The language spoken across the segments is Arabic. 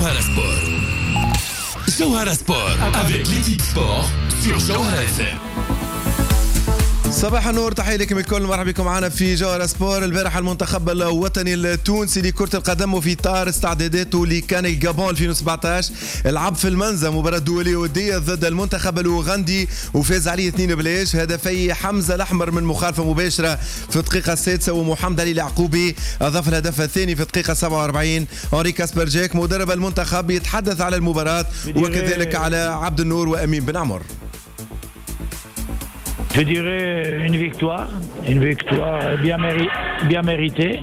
Jawhara Sport. Jawhara Sport avec l'équipe sport sur Jawhara FM. صباح النور، تحية لكم الكل، مرحبا بكم معنا في جوهرة سبور. البارح المنتخب الوطني التونسي لكرة القدم وفي إطار استعداداته لكان الجابون 2017 لعب في المنزه مباراة دولية ودية ضد المنتخب الأوغندي وفاز عليه 2-0. هدفي حمزة الأحمر من مخالفة مباشرة في الدقيقة 6 ومحمد علي اليعقوبي أضاف الهدف الثاني في الدقيقة 47. هنري كاسبرجاك مدرب المنتخب يتحدث على المباراة وكذلك على عبد النور وأمين بن عمر. Je dirais une victoire bien méritée.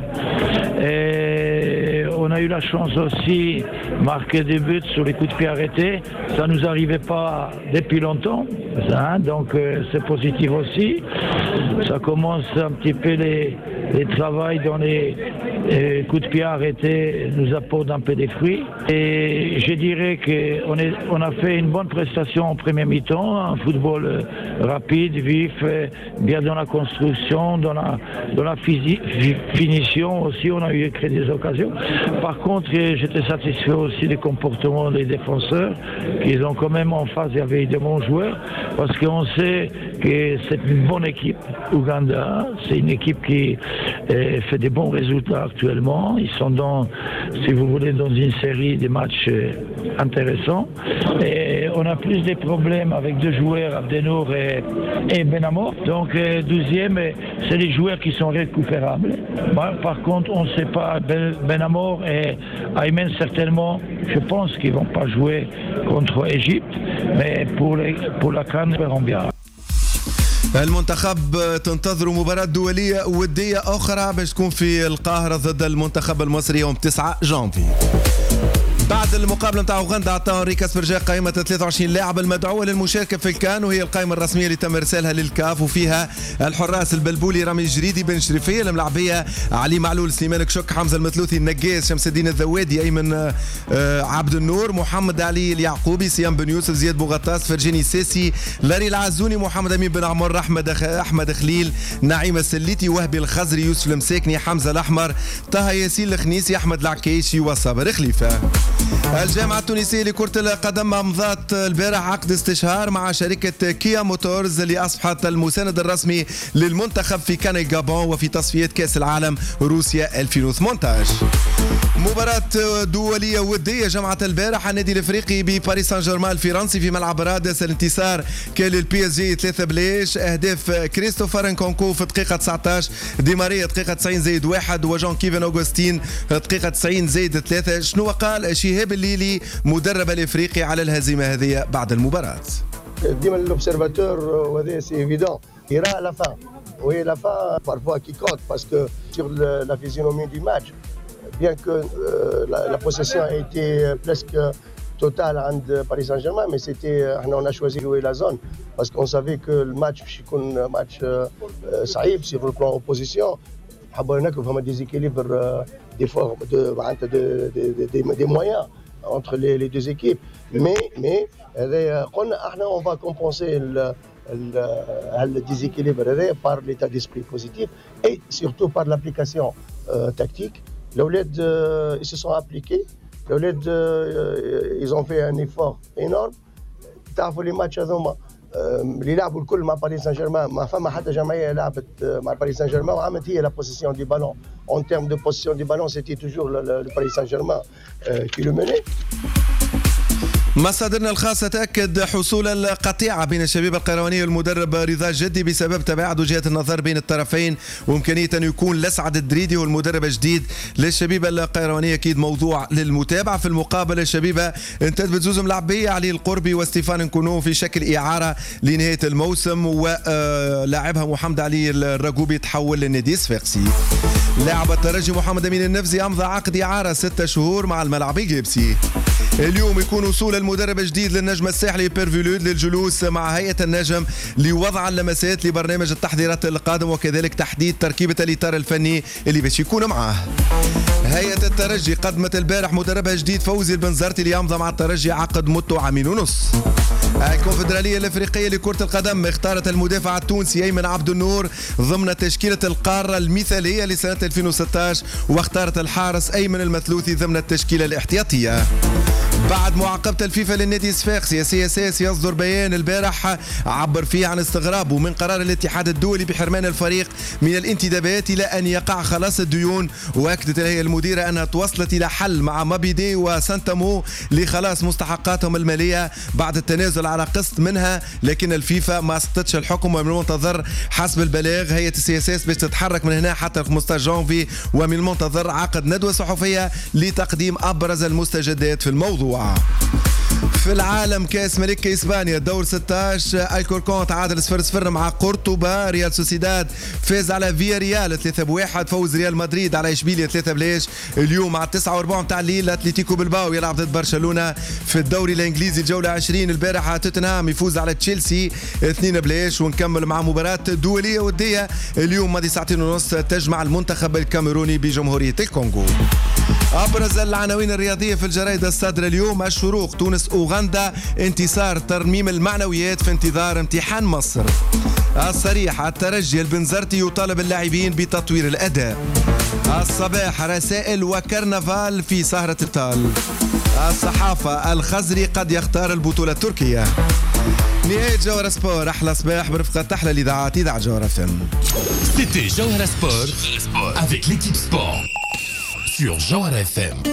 Et on a eu la chance aussi de marquer des buts sur les coups de pied arrêtés. Ça ne nous arrivait pas depuis longtemps, hein, donc c'est positif aussi. Ça commence un petit peu les travail dans les coups de pied arrêtés nous apportent un peu des fruits. Et je dirais qu'on a fait une bonne prestation en première mi-temps, un football rapide, vif, bien dans la construction, dans la finition aussi, on a eu créé des occasions. Par contre, j'étais satisfait aussi des comportements des défenseurs, qu'ils ont quand même en face, il y avait de bons joueurs, parce qu'on sait que c'est une bonne équipe, Ouganda, c'est une équipe qui fait des bons résultats actuellement. Ils sont si vous voulez, dans une série de matchs intéressants. Et on a plus de problèmes avec deux joueurs, Abdenour et Benamor. Donc, deuxième, c'est les joueurs qui sont récupérables. Par contre, on ne sait pas, Benamor et Aymen, certainement, je pense qu'ils ne vont pas jouer contre l'Égypte. Mais pour la CAN, on verra bien. المنتخب تنتظر مباراة دولية ودية أخرى باش تكون في القاهرة ضد المنتخب المصري يوم 9 جانفي. بعد المقابلة متاع أوغندا عطى هنري كاسبرجاك قائمة 23 لاعب المدعوة للمشاركة في الكان، وهي القائمة الرسمية اللي تم إرسالها للكاف، وفيها الحراس البلبولي رامي الجريدي بن شريفية، الملاعبية علي معلول سليمان كشك حمزة المثلوثي النقاس شمس الدين الذوادي أيمن عبد النور محمد علي اليعقوبي سيام بن يوسف زياد بوغطاس فرجاني ساسي لاري العزوني محمد أمين بن عمر أحمد خليل نعيم السليتي وهبي الخزري يوسف المساكني حمزة الأحمر طه ياسين الخنيسي أحمد العكايشي وصابر خليفة. الجامعة التونسية لكرة القدم أمضت البارح عقد استشهار مع شركة كيا موتورز اللي أصبحت المساند الرسمي للمنتخب في كان الجابون وفي تصفيات كأس العالم روسيا 2018. مباراة دولية ودية جمعت البارح النادي الافريقي بباريس سان جيرمان الفرنسي في ملعب رادس. الانتصار كان للبي اس جي 3-0. اهداف كريستوفر انكونكو في دقيقة 19، دي ماريا دقيقة 90+1 وجون كيفن اوغستين دقيقة 90+3. شنو قال شهاب الليلي مدرب الافريقي على الهزيمة هذه بعد المباراة؟ ديما l'observateur وهذا سي évident يرى à la fin. Oui, la fin parfois qui compte parce que sur la physionomie du match, bien que la possession a été presque totale عند Paris Saint-Germain, mais on a choisi de jouer la zone parce qu'on savait que le match يكون match صعيب sur le plan opposition. حبينا نكون فما déséquilibre des moyens entre les deux équipes, mais قلنا احنا on va compenser le déséquilibre par l'état d'esprit positif et surtout par l'application tactique. الأولاد ils se sont appliqués. الأولاد ils ont fait un effort énorme. تعرفوا لي ماتش هذوما اللي لعبوا الكل مع باريس سان جيرمان ما فما حتى جمعية لعبت مع باريس سان جيرمان وعملت هي لا بوسيسيون دي بالون. En termes de possession du ballon, c'était toujours le Paris Saint-Germain qui le menait. مصادرنا الخاصة تأكد حصول القطيعة بين الشبيبة القيروانية والمدرب رضا جدي بسبب تباعد وجهات النظر بين الطرفين وإمكانية أن يكون لسعد الدريدي هو المدرب الجديد للشبيبة القيروانية. أكيد موضوع للمتابعة. في المقابل الشبيبة انتدبت زوز ملاعبية علي القربي وستيفان نكونو في شكل إعارة لنهاية الموسم، ولاعبها محمد علي الرقوبي تحول للنادي الصفاقسي. لاعب الترجي محمد أمين النفزي أمضى عقد إعارة 6 شهور مع الملعب الجيبسي. اليوم يكون وصول المدرب الجديد للنجم الساحلي بيرفولود للجلوس مع هيئة النجم لوضع اللمسات لبرنامج التحضيرات القادم وكذلك تحديد تركيبة الإطار الفني اللي باش يكون معاه. هيئة الترجي قدمت البارح مدربها الجديد فوزي البنزرتي اللي يمضى مع الترجي عقد مدته 1.5 عام. الكونفدرالية الافريقية لكرة القدم اختارت المدافع التونسي أيمن عبد النور ضمن تشكيلة القارة المثالية لسنة 2016 واختارت الحارس أيمن المثلوثي ضمن التشكيلة الاحتياطية. بعد معاقبة الفيفا للنادي صفاقسي سي اس اس يصدر بيان البارح عبر فيه عن استغرابه من قرار الاتحاد الدولي بحرمان الفريق من الانتدابات إلى أن يقع خلاص الديون. وأكدت الهيئة المديرة أنها توصلت إلى حل مع مابيدي وسانتامو لخلاص مستحقاتهم المالية بعد التنازل على قسط منها، لكن الفيفا ما سقطتش الحكم ومن المنتظر حسب البلاغ هيئة السي اس اس باش تتحرك من هنا حتى 15 جانفي، ومن المنتظر عقد ندوة صحفية لتقديم أبرز المستجدات في الموضوع. في العالم كاس ملك اسبانيا دور 16 الكوركون تعادل 0-0 مع قرطبة. ريال سوسيداد فاز على فيا ريال 3-1. فوز ريال مدريد على اشبيليا 3-0. اليوم على 9:04 متاع الليل اتلتيكو بلباو يلعب ضد برشلونة في الدوري الانجليزي الجولة 20. البارحة توتنهام يفوز على تشيلسي 2-0. ونكمل مع مباراة دولية ودية اليوم ماضي 2:30 تجمع المنتخب الكاميروني بجمهورية الكونغو. أبرز العناوين الرياضية في الجرائد الصادرة اليوم: الشروق تونس أوغندا انتصار ترميم المعنويات في انتظار امتحان مصر. الصريح الترجي البنزرتي يطالب اللاعبين بتطوير الأداء. الصباح رسائل وكرنفال في سهرة التال. الصحافة الخزري قد يختار البطولة التركية. نهاية جوهرة سبور، أحلى صباح برفقة أحلى الإذاعات إذاعة جوهرة فم. C'était Jawhara Sport avec l'équipe sport sur Jawhara FM.